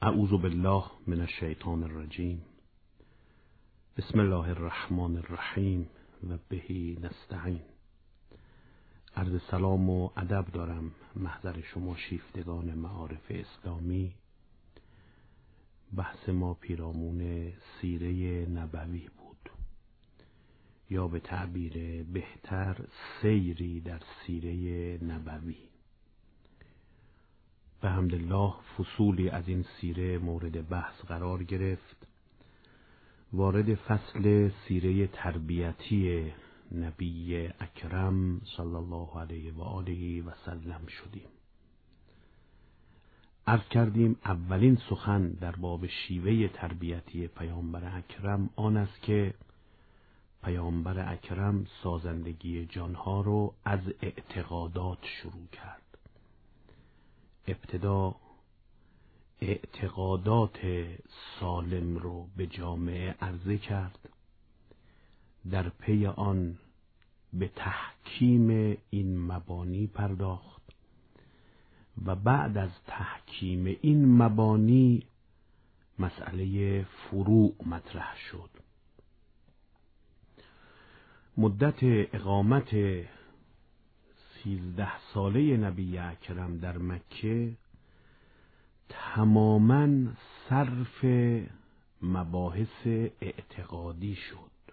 اعوذ بالله من الشیطان الرجیم. بسم الله الرحمن الرحیم و بهی نستعین. عرض سلام و ادب دارم محضر شما شیفتگان معارف اسلامی. بحث ما پیرامون سیره نبوی بود، یا به تعبیر بهتر سیری در سیره نبوی. به حمدالله فصولی از این سیره مورد بحث قرار گرفت. وارد فصل سیره تربیتی نبی اکرم صلی الله علیه و آله و سلم شدیم. عرض کردیم اولین سخن در باب شیوه تربیتی پیامبر اکرم آن است که پیامبر اکرم سازندگی جانها رو از اعتقادات شروع کرد. ابتدا اعتقادات سالم رو به جامعه عرضه کرد، در پی آن به تحکیم این مبانی پرداخت و بعد از تحکیم این مبانی مسئله فروع مطرح شد. مدت اقامت 13 ساله نبی اکرم در مکه تماماً صرف مباحث اعتقادی شد.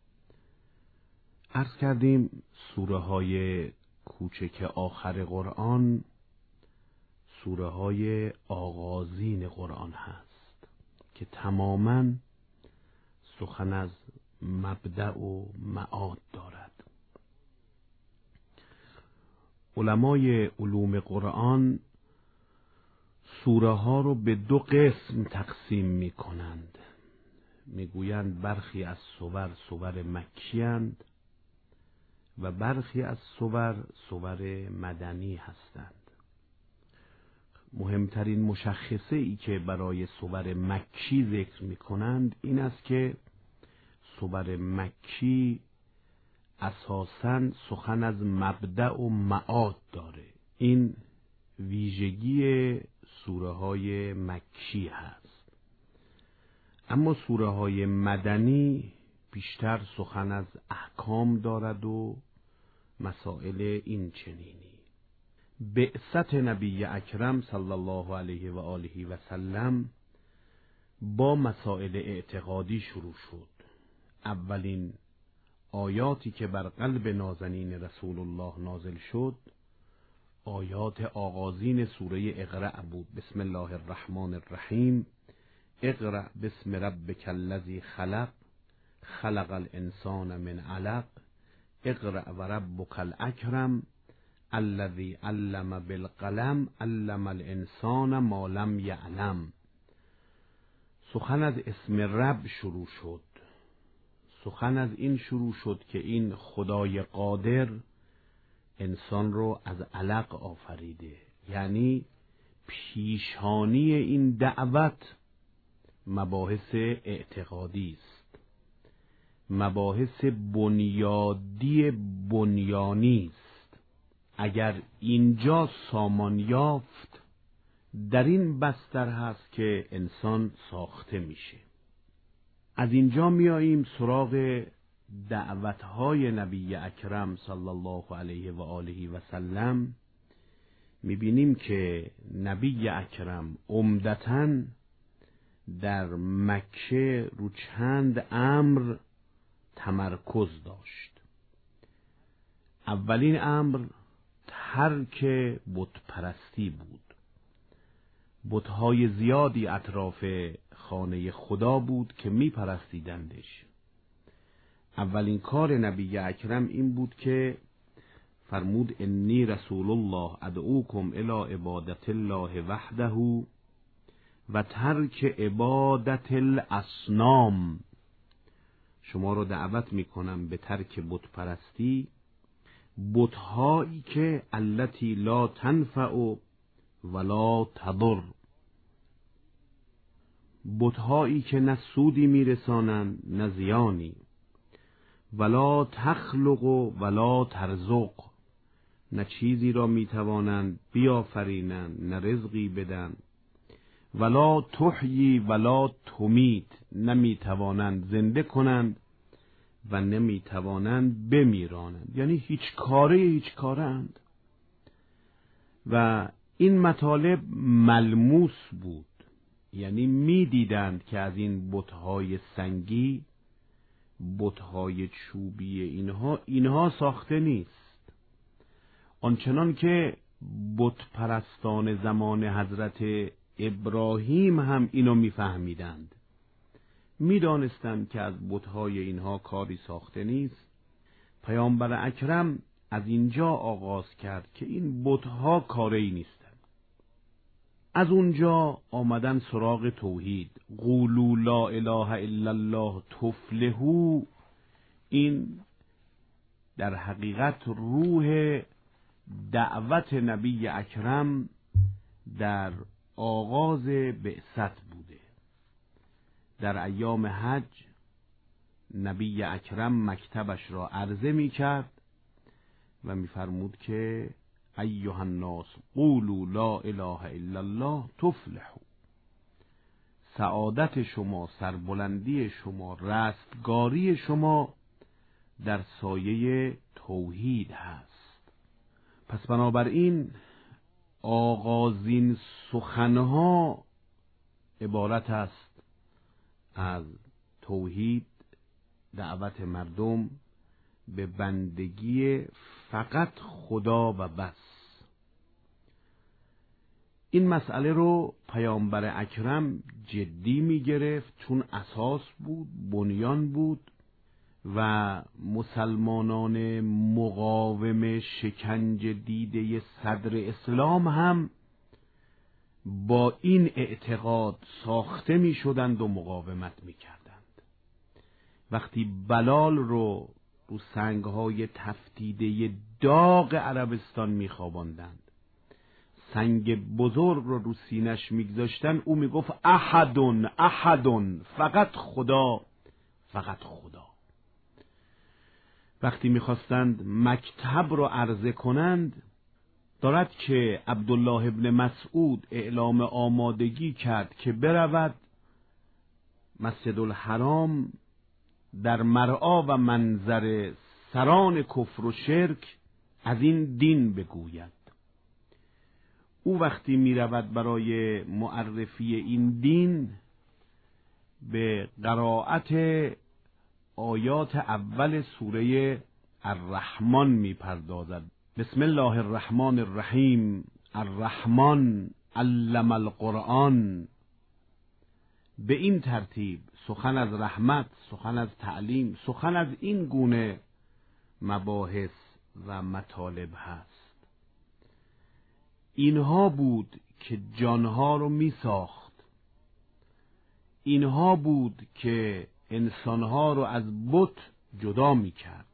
عرض کردیم سوره های کوچک آخر قرآن سوره های آغازین قرآن هست که تماماً سخن از مبدأ و معاد دارد. علمای علوم قرآن سوره ها رو به دو قسم تقسیم می کنند. می گویند برخی از سور مکی اند و برخی از سور مدنی هستند. مهمترین مشخصه ای که برای سور مکی ذکر می کنند این است که سور مکی اساساً سخن از مبدأ و معاد داره. این ویژگی سوره های مکی هست. اما سوره های مدنی بیشتر سخن از احکام دارد و مسائل این چنینی. بعثت نبی اکرم صلی الله علیه و آله و سلم با مسائل اعتقادی شروع شد. اولین آیاتی که بر قلب نازنین رسول الله نازل شد آیات آغازین سوره اقرأ بود. بسم الله الرحمن الرحیم. اقرأ باسم ربک الذی خلق خلق الانسان من علق اقرأ و ربک الاکرم الذی علم بالقلم علم الانسان ما لم یعلم. سخن از اسم رب شروع شد. سخن از این شروع شد که این خدای قادر انسان رو از علق آفریده، یعنی پیشانی این دعوت مباحث اعتقادی است، مباحث بنیادی بنیانی است. اگر اینجا سامان یافت در این بستر هست که انسان ساخته میشه. از اینجا میاییم سراغ دعوتهای نبی اکرم صلی الله علیه و آله و سلم. میبینیم که نبی اکرم عمدتاً در مکه رو چند امر تمرکز داشت. اولین امر ترک بت پرستی بود. بت‌های زیادی اطراف خانه خدا بود که می پرستیدندش. اولین کار نبی اکرم این بود که فرمود انی رسول الله ادعوکم الی عبادت الله وحده و ترک عبادت الاصنام. شما رو دعوت می کنم به ترک بت پرستی، بت‌هایی که التی لا تنفع ولا تضر، بت‌هایی که نه سودی میرسانند نه زیانی، ولا تخلق ولا ترزق، نه چیزی را میتوانند بیافرینند نه رزقی بدن، ولا تحیی ولا تمیت، نمیتوانند زنده کنند و نمیتوانند بمیرانند، یعنی هیچ کارند. و این مطالب ملموس بود، یعنی میدیدند که از این بت‌های سنگی، بت‌های چوبی اینها ساخته نیست. آنچنان که بت پرستان زمان حضرت ابراهیم هم اینو میفهمیدند، میدانستند که از بت‌های اینها کاری ساخته نیست. پیامبر اکرم از اینجا آغاز کرد که این بت‌ها کاری نیستند. از اونجا آمدن سراغ توحید. قولوا لا اله الا الله تفلحوا. این در حقیقت روح دعوت نبی اکرم در آغاز بعثت بوده. در ایام حج نبی اکرم مکتبش را عرضه می کرد و می فرمود که ایها الناس قولوا لا اله الا الله تفلحوا. سعادت شما، سربلندی شما، رستگاری شما در سایه توحید هست. پس بنابراین آغازین سخنها عبارت است از توحید، دعوت مردم به بندگی فقط خدا و بس. این مسئله رو پیامبر اکرم جدی می گرفت، چون اساس بود، بنیان بود و مسلمانان مقاوم شکنج دیده صدر اسلام هم با این اعتقاد ساخته می شدند و مقاومت می کردند. وقتی بلال رو سنگهای تفتیده داغ عربستان می خواباندند، سنگ بزرگ رو سینش می گذاشتن، او می گفت احدن احدن، فقط خدا، فقط خدا. وقتی می خواستند مکتب رو عرضه کنند، دارد که عبدالله ابن مسعود اعلام آمادگی کرد که برود مسجد الحرام در مرعا و منظر سران کفر و شرک از این دین بگوید. او وقتی می رود برای معرفی این دین به قرائت آیات اول سوره الرحمن می پردازد. بسم الله الرحمن الرحیم، الرحمن علم القرآن. به این ترتیب سخن از رحمت، سخن از تعلیم، سخن از این گونه مباحث و مطالب هست. اینها بود که جانها رو می ساخت. اینها بود که انسانها رو از بت جدا می کرد.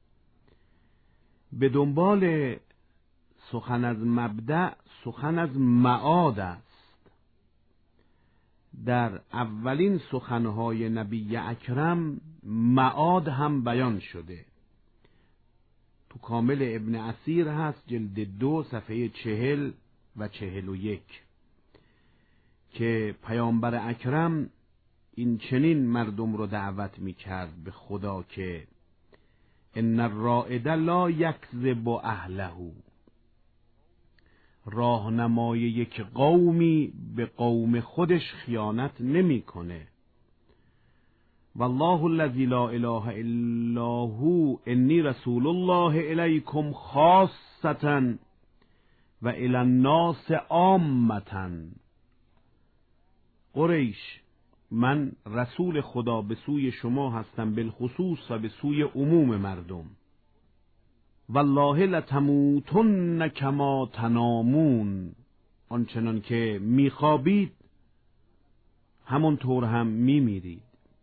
به دنبال سخن از مبدأ، سخن از معاد است. در اولین سخنهای نبی اکرم معاد هم بیان شده. تو کامل ابن اسیر هست، جلد 2 صفحه 40 و 41، که پیامبر اکرم این چنین مردم رو دعوت می کرد به خدا که ان الرائد لا یکذب اهله. راهنمای یک قومی به قوم خودش خیانت نمیکنه. والله الذی لا اله الا هو انی رسول الله الیکم خاصة و الی الناس عامة. قریش، من رسول خدا به سوی شما هستم بالخصوص و به سوی عموم مردم. والله لتموتن کما تنامون. آنچنان که میخوابید همونطور هم میمیرید.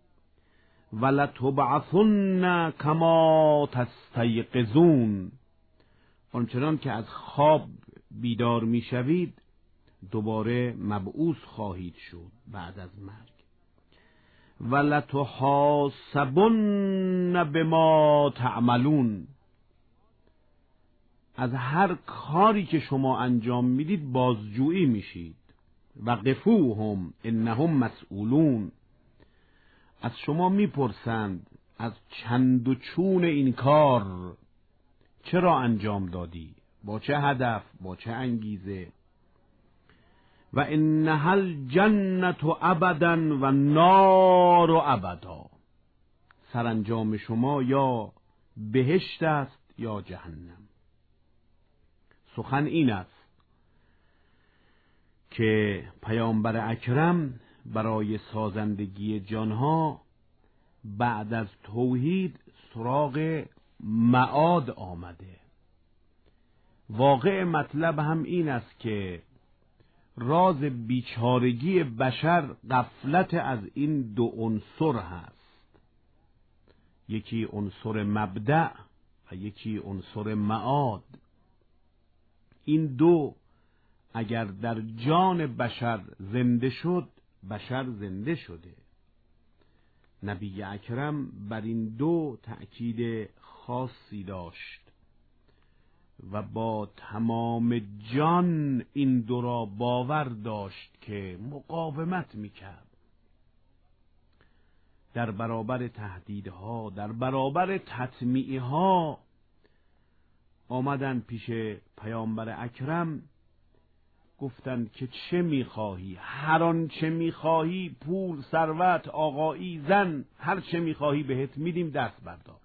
ولتبعثن کما تستیقظون. آنچنان که از خواب بیدار میشوید دوباره مبعوث خواهید شد بعد از مرگ. ولتحاسبن بما تعملون. از هر کاری که شما انجام میدید بازجویی میشید. وقفوهم انهم مسئولون. از شما میپرسند از چند و چون این کار، چرا انجام دادی، با چه هدف، با چه انگیزه. و انها الجنة ابدا و نار ابدا، سرانجام شما یا بهشت است یا جهنم. سخن این است که پیامبر اکرم برای سازندگی جانها بعد از توحید سراغ معاد آمده. واقع مطلب هم این است که راز بیچارگی بشر غفلت از این دو عنصر هست، یکی عنصر مبدأ و یکی عنصر معاد. این دو اگر در جان بشر زنده شد، بشر زنده شده. نبی اکرم بر این دو تأکید خاصی داشت و با تمام جان این دو را باور داشت که مقاومت میکرد در برابر تهدیدها، در برابر تطمیعها. آمدن پیش پیامبر اکرم، گفتند که چه میخواهی؟ هر آن چه میخواهی، پول، ثروت، آقایی، زن، هر چه میخواهی بهت میدیم، دست بردار.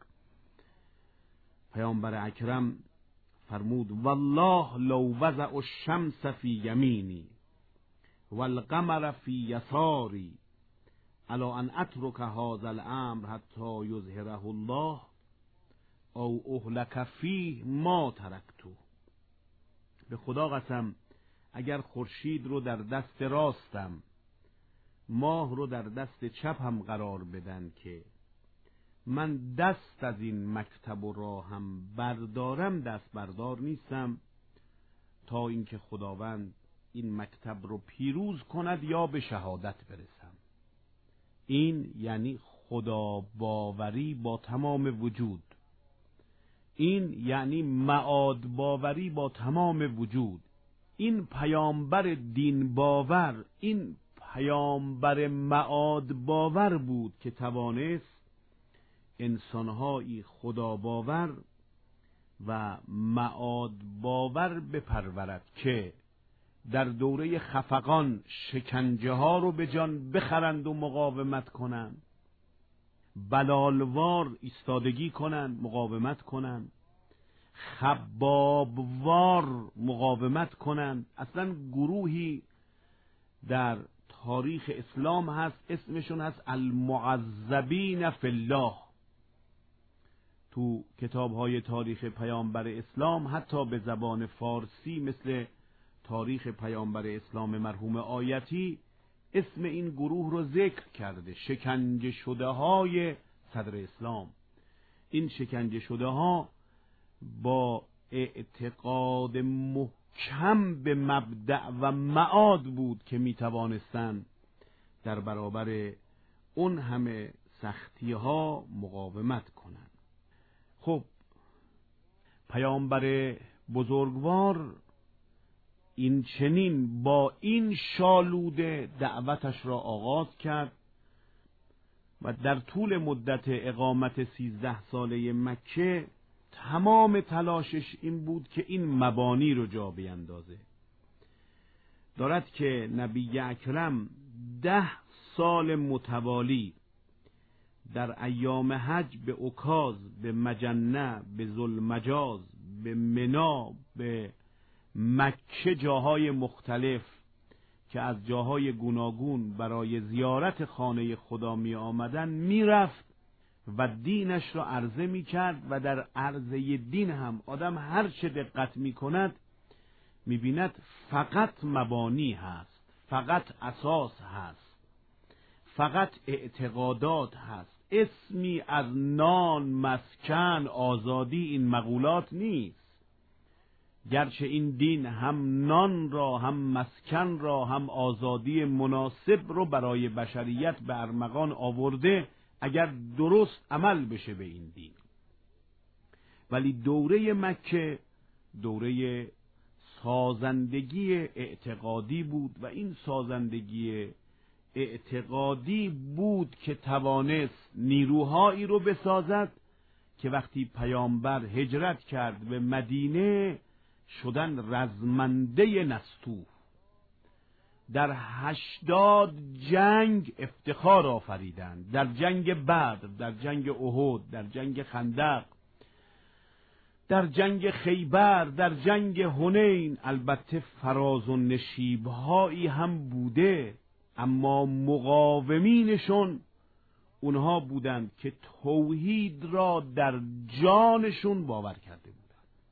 پیامبر اکرم فرمود والله لو وضع الشمس فی یمینی والقمر فی یساری الا ان اترک هذا الامر حتی یظهره الله او اهلک فیه ما ترکته. به خدا قسم اگر خورشید رو در دست راستم، ماه رو در دست چپم قرار بدن که من دست از این مکتب و راهم بردارم، دست بردار نیستم تا اینکه خداوند این مکتب رو پیروز کند یا به شهادت برسم. این یعنی خدا باوری با تمام وجود، این یعنی معاد باوری با تمام وجود. این پیامبر دین باور، این پیامبر معاد باور بود که توانست انسانهایی خدا باور و معاد باور بپرورد که در دوره خفقان شکنجه ها رو به جان بخرند و مقاومت کنند، بلالوار ایستادگی کنند، مقاومت کنند، خبابوار مقاومت کنند. اصلا گروهی در تاریخ اسلام هست اسمشون هست المعذبین فی الله. تو کتاب‌های تاریخ پیامبر اسلام حتی به زبان فارسی مثل تاریخ پیامبر اسلام مرحوم آیتی اسم این گروه رو ذکر کرده، شکنجه شده های صدر اسلام. این شکنجه شده ها با اعتقاد محکم به مبدأ و معاد بود که می توانستند در برابر اون همه سختی ها مقاومت کنند. خب پیامبر بزرگوار این چنین با این شالوده دعوتش را آغاز کرد و در طول مدت اقامت 13 ساله مکه تمام تلاشش این بود که این مبانی رو جا بیندازه. دارد که نبی اکرم 10 سال متوالی در ایام حج به عکاظ، به مجنه، به ذوالمجاز، به منی، به مکه جاهای مختلف که از جاهای گوناگون برای زیارت خانه خدا می آمدن می رفت و دینش را عرضه می کرد و در عرضه دین هم آدم هر چه دقت می کند می بیند فقط مبانی هست، فقط اساس هست، فقط اعتقادات هست. اسمی از نان، مسکن، آزادی این مقولات نیست. گرچه این دین هم نان را، هم مسکن را، هم آزادی مناسب رو برای بشریت به ارمغان آورده اگر درست عمل بشه به این دین، ولی دوره مکه دوره سازندگی اعتقادی بود و این سازندگی اعتقادی بود که توانست نیروهایی رو بسازد که وقتی پیامبر هجرت کرد به مدینه شدن رزمنده نستوه، در 80 جنگ افتخار آفریدند، در جنگ بدر، در جنگ احد، در جنگ خندق، در جنگ خیبر، در جنگ حنین. البته فراز و نشیبهایی هم بوده، اما مقاومینشون اونها بودند که توحید را در جانشون باور کرده بودند.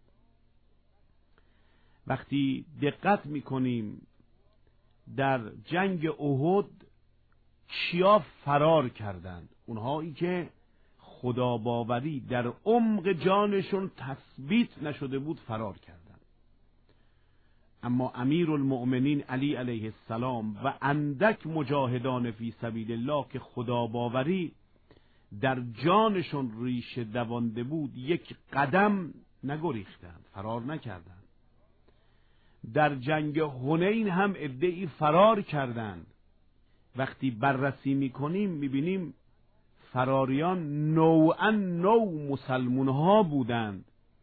وقتی دقت میکنیم در جنگ احد کیا فرار کردند؟ اونهایی که خدا باوری در عمق جانشون تثبیت نشده بود فرار کردند. اما امیرالمؤمنین علی علیه السلام و اندک مجاهدان فی سبیل الله که خدا باوری در جانشون ریشه دوانده بود یک قدم نگریختند، فرار نکردند. در جنگ حنین هم عده‌ای فرار کردند. وقتی بررسی میکنیم میبینیم فراریان نوعاً نوع مسلمون ها بودند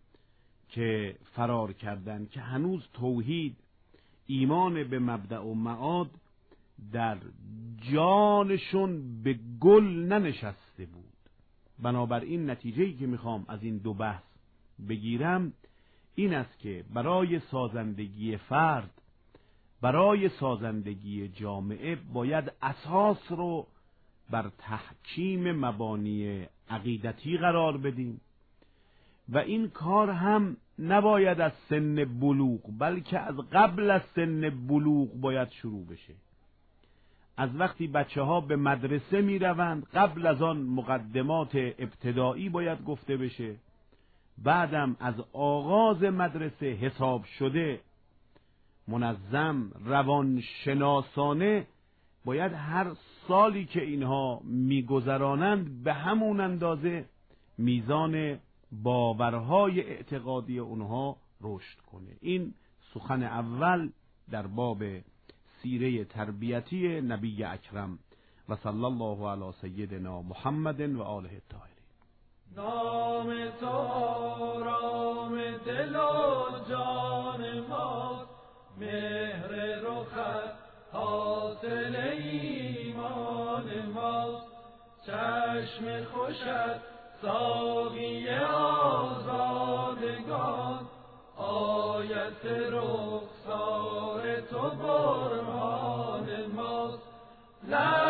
که فرار کردند که هنوز توحید، ایمان به مبدأ و معاد در جانشون به گل ننشسته بود. بنابراین نتیجه‌ای که میخوام از این دو بحث بگیرم این است که برای سازندگی فرد، برای سازندگی جامعه باید اساس رو بر تحکیم مبانی عقیدتی قرار بدیم و این کار هم نباید از سن بلوغ بلکه از قبل از سن بلوغ باید شروع بشه. از وقتی بچه ها به مدرسه می روند قبل از آن مقدمات ابتدایی باید گفته بشه، بعدم از آغاز مدرسه حساب شده منظم روانشناسانه باید هر سالی که اینها میگذرانند به همون اندازه میزان باورهای اعتقادی اونها رشد کنه. این سخن اول در باب سیره تربیتی نبی اکرم و صلی الله علی سیدنا محمد و آله الطاهرین. نام تو آرام دل و جان ماست، مهر رخت حاصل ایمان ماست، چشم خوشت ساقی آزادگان، آیت رخسار تو برهان ماست.